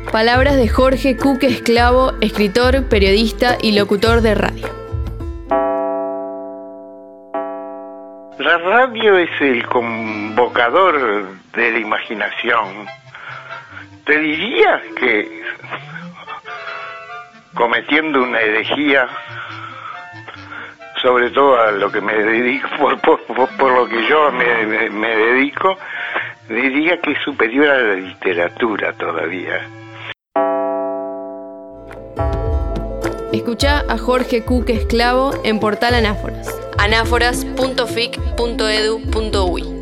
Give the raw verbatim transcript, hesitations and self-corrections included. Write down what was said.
Palabras de Jorge Cuque Esclavo, escritor, periodista y locutor de radio. La radio es el convocador de la imaginación. Te diría que, cometiendo una herejía, sobre todo a lo que me dedico, por, por, por lo que yo me, me, me dedico, diría que es superior a la literatura todavía. Escuchá a Jorge Cuque Esclavo en Portal Anáforas. anáforas punto fic punto edu punto uy